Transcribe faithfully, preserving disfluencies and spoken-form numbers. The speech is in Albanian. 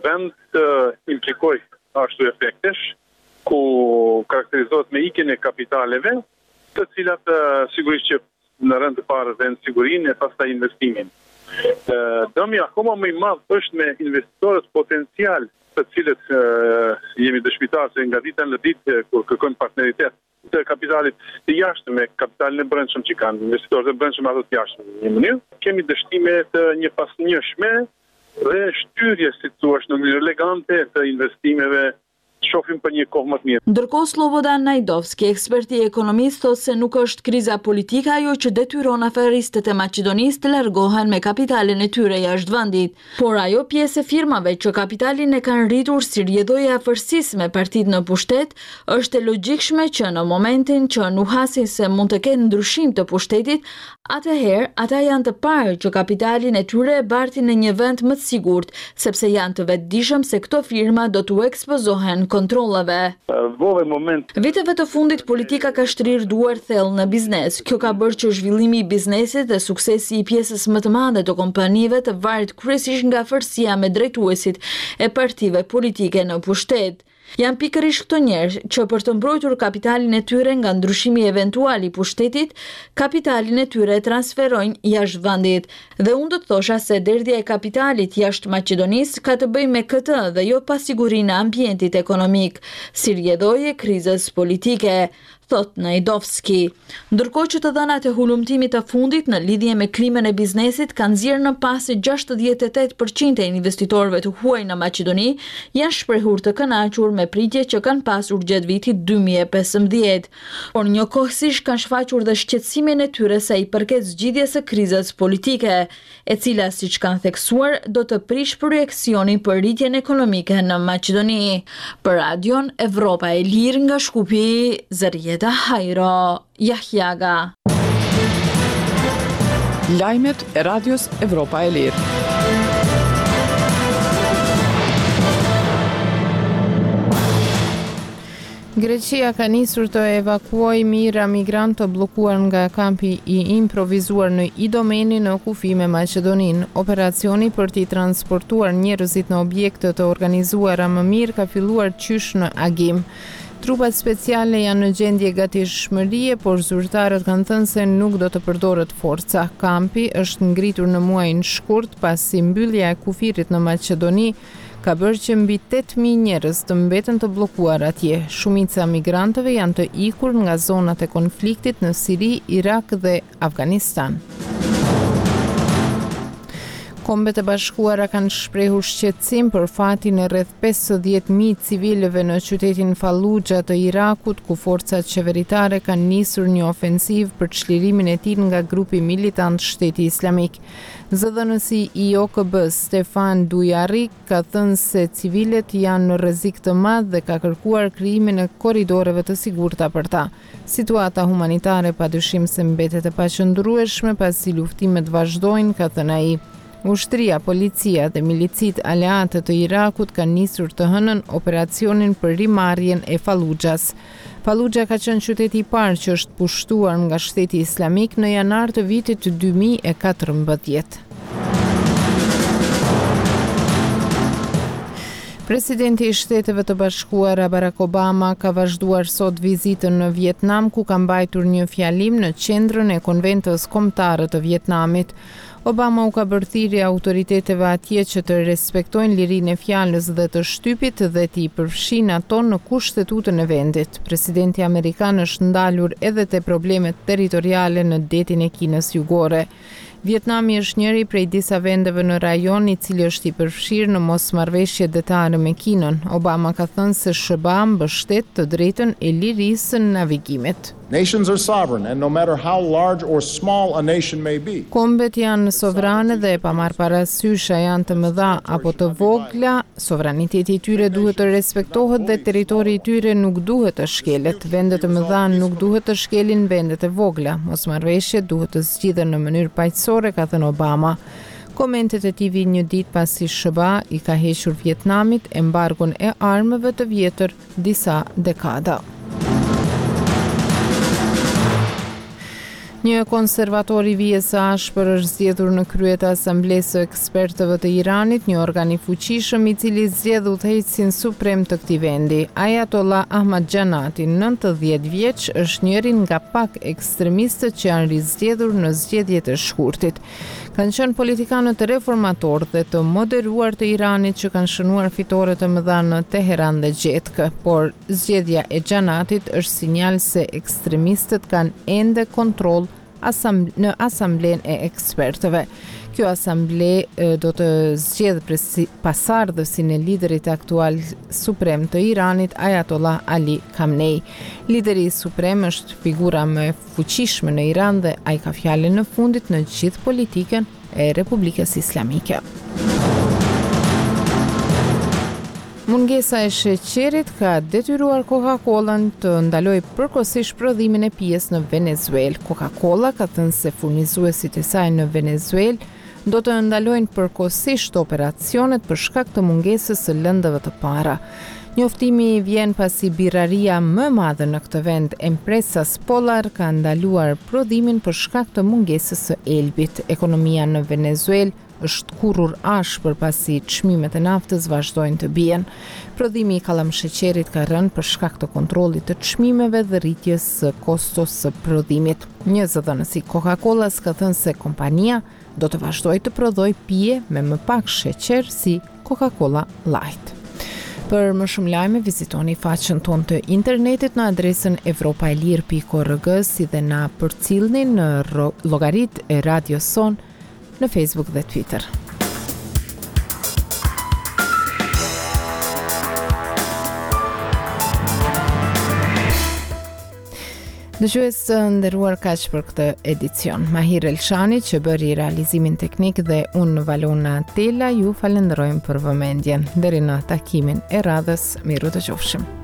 vend të implikoj ashtu efektesh, ku karakterizohet me ikjen e kapitaleve, të cilat sigurisht që në rënd të parë vend sigurinë e pastaj investimin. Dëmi akoma më i madh është me investitorët potencial, të cilët jemi dëshmitar se nga dita në ditë kur kërkojnë partneritet të kapitalit të jashtëm me kapitalin e brendshëm që kanë investitorët e brendshëm ato të jashtëm në një mënyrë, kemi dështime të një pasnjëshme dhe shtyrje, si thua, në mënyrë elegante të investimeve, shohim për një kohë më të mirë. Ndërkohë Slobodan Najdovski, eksperti ekonomist, thotë se nuk është kriza politike ajo që detyron aferistët e Maqedonisë të largohen me kapitalin e tyre jashtë vendit, por ajo pjesë e firmave që kapitalin e kanë rritur si rrjedhoje afërsisë me partitë në pushtet, është e logjikshme që në momentin që nuhasin se mund të ketë ndryshim të pushtetit, atëherë ata janë të parë që kapitalin e tyre e bartin në një vend më të sigurt, sepse janë të vetëdijshëm se këto firma do t'u ekspozohen kontrollave. Viteve të fundit politika ka shtrirë duar thellë në biznes. Kjo ka bërë që zhvillimi i biznesit dhe suksesi i pjesës më të madhe të kompanive të varet kryesisht nga afërsia me drejtuesit e partive politike në pushtet. Janë pikërisht këto njerëz që për të mbrojtur kapitalin e tyre nga ndryshimi eventual i pushtetit, kapitalin e tyre transferojnë jashtë vendit. Dhe unë do të thosha se derdhja e kapitalit jashtë Maqedonisë ka të bëjë me këtë dhe jo pasigurinë e ambientit ekonomik, si rrjedhoje krizës politike, thot Najdovski. Ndërkohë që të dhënat e hulumtimit të fundit në lidhje me klimën e biznesit kanë nxjerrë në pas se gjashtëdhjetë e tetë përqind e investitorëve të huaj në Maqedoni janë shprehur të kënaqur me pritje që kanë pasur gjatë vitit dy mijë e pesëmbëdhjetë, por njëkohësisht kanë shfaqur dhe shqetësimin e tyre sa i përket zgjidhjes së krizës politike, e cila siç kanë theksuar do të prish projeksionin për rritjen ekonomike në Maqedoni. Për Radion Evropa e Lirë nga Shkupi, Zërjet da Hajro Jahjaga. Lajmet e Radios Evropa e Lirë. Greqia ka nisur të evakuojë mijëra migrantë të bllokuar nga kampi i improvizuar në Idomeni në kufi me Maqedoninë. Operacioni për t'i transportuar njerëzit në objekte të organizuara më mirë ka filluar qysh në agim. Trupat speciale janë në gjendje gatishmërie, por zyrtarët kanë thënë se nuk do të përdoret forca. Kampi është ngritur në muajin shkurt pasi mbyllja e kufirit në Maqedoni ka bërë që mbi tetë mijë njerëz të mbeten të bllokuar atje. Shumica migrantëve janë të ikur nga zonat e konfliktit në Siri, Irak dhe Afganistan. Kombet e Bashkuara kanë shprehur shqetësim për fatin e rreth pesëdhjetë mijë civilëve në qytetin Fallujah të Irakut, ku forcat qeveritare kanë nisur një ofensivë për çlirimin e tij nga grupi militant Shteti Islamik. Zëdhënësi i O K B-s Stefan Dujarric ka thënë se civilet janë në rrezik të madh dhe ka kërkuar krijimin e korridoreve të sigurta për ta. Situata humanitare padyshim se mbetet e paqëndrueshme pasi luftimet vazhdojnë, ka thënë ai. Ushtria, policia dhe milicit aleate të Irakut kanë nisur të hënën operacionin për rimarrjen e Fallujahs. Fallujah ka qenë qyteti i parë që është pushtuar nga Shteti Islamik në janar të vitit dy mijë e katërmbëdhjetë. Presidenti i Shteteve të Bashkuara Barack Obama ka vazhduar sot vizitën në Vietnam, ku ka mbajtur një fjalim në qendrën e konventës kombëtare të Vietnamit. Obama u ka bërthiri autoriteteve atje që të respektojnë lirinë e fjalës dhe të shtypit dhe t'i përfshin ato në kushtetutën e vendit. Presidenti amerikan është ndalur edhe te problemet territoriale në detin e Kinës Jugore. Vietnami është njëri prej disa vendeve në rajon i cili është i përfshirë në mosmarrëveshje detare me Kinën. Obama ka thënë se S B A mbështet të drejtën e lirisë së navigimit. Nations are sovereign, and no matter how large or small a nation may be. Kombet janë sovrane dhe pa marrë parasysh a janë të mëdha apo të vogla, sovraniteti i tyre duhet të respektohet dhe territori i tyre nuk duhet të shkelet. Vendet e mëdha nuk duhet të shkelin vendet e vogla. Mosmarrëveshjet duhet të zgjidhen në mënyrë paqësore, ka thënë Obama. Komentet e tij vijnë një ditë pasi S B A i ka hequr Vietnamit embargon e armëve të vjetër disa dekada. Një konservator i vijes së ashpër është zgjedhur në krye të Asamblesë së Ekspertëve të Iranit, një organ i fuqishëm i cili zgjedh udhëheqësin suprem të këtij vendi. Ayatollah Ahmadjanati, nëntëdhjetë vjeç, është njëri nga pak ekstremistët që janë rizgjedhur në zgjedhjet e shkurtit. Kanë qenë politikanët reformatorë dhe të moderuar të Iranit që kanë shënuar fitore të mëdha në Teheran dhe Gjetkë, por zgjedhja e Xhanatit është sinjal se ekstremistët kanë ende kontroll Asamble, në asamblen e ekspertëve. Kjo asamble e, do të zgjedhë pasardhësin e liderit aktual suprem të Iranit, Ayatollah Ali Khamenei. Lideri suprem është figura më fuqishme në Iran dhe ai ka fjalën në fundit në gjithë politikën e Republikës Islamike. Mungesa e sheqerit ka detyruar Coca-Colën të ndalojë përkohësisht prodhimin e pijes në Venezuelë. Coca-Cola ka thënë se furnizuesit e saj në Venezuelë do të ndalojnë përkohësisht operacionet për shkak të mungesës së lëndëve të para. Njoftimi vjen pasi birraria më e madhe në këtë vend, Empresas Polar, ka ndaluar prodhimin për shkak të mungesës së elbit. Ekonomia në Venezuelë është kurrur ashpër pasi çmimet e naftës vazhdojnë të bien. Prodhimi i kallamsheqerit ka rënë për shkak të kontrollit të çmimeve dhe rritjes së kostos së prodhimit. Një zëdhënës i Coca-Colas ka thënë se kompania do të vazhdojë të prodhojë pije me më pak sheqer si Coca-Cola Light. Për më shumë lajme, vizitoni faqen tonë të internetit në adresën evropaelir pikë org, si dhe na përcillni në llogaritë e Radios Son në Facebook dhe Twitter. Dëgjues të nderuar, kaq për këtë edicion. Mahir Elshani që bëri realizimin teknik dhe unë Valona Tela ju falenderojmë për vëmendjen. Deri në takimin e radhës, miru të qofshim.